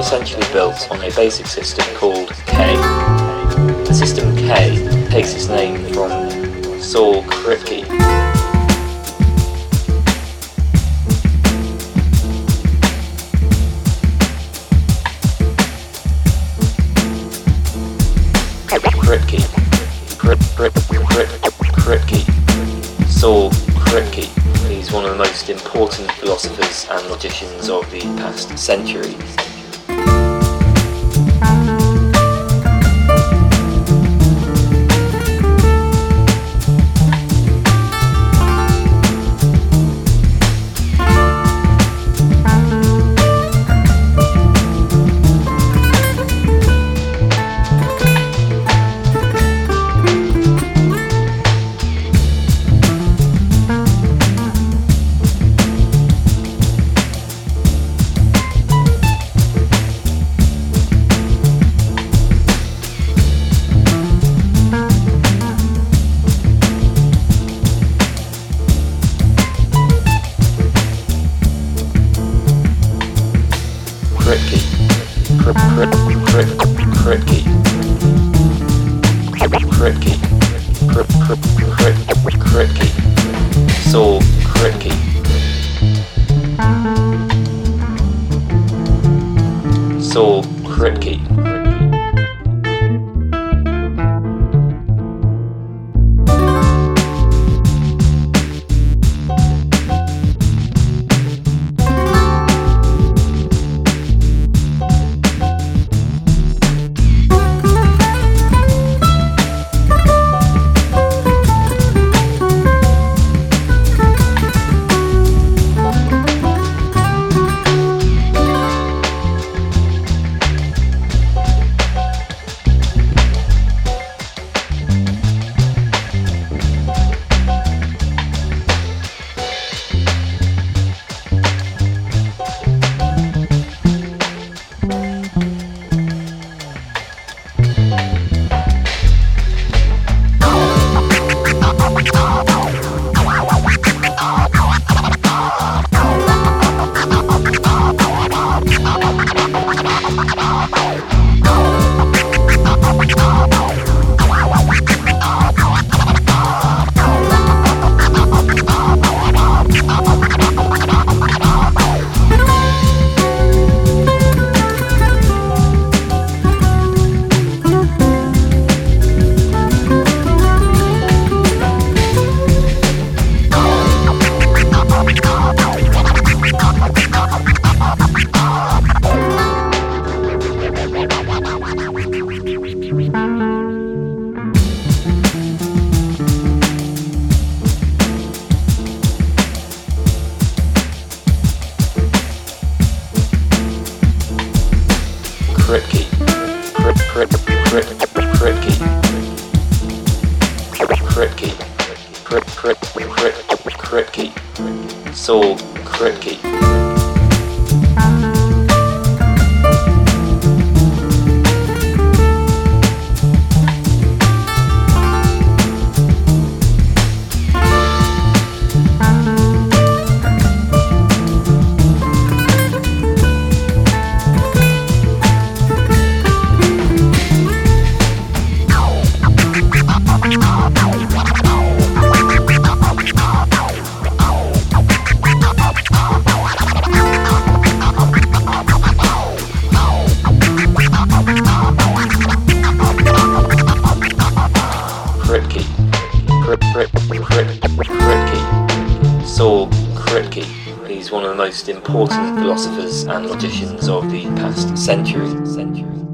essentially built on a basic system called K. The system K takes its name from Saul Kripke. Kripke. Saul Kripke. He's one of the most important philosophers and logicians of the past century. Kripke. Saul Kripke. Saul Kripke. Kripke. Kripke. Saul Kripke. Kripke. Saul Kripke. He's one of the most important philosophers and logicians of the past century.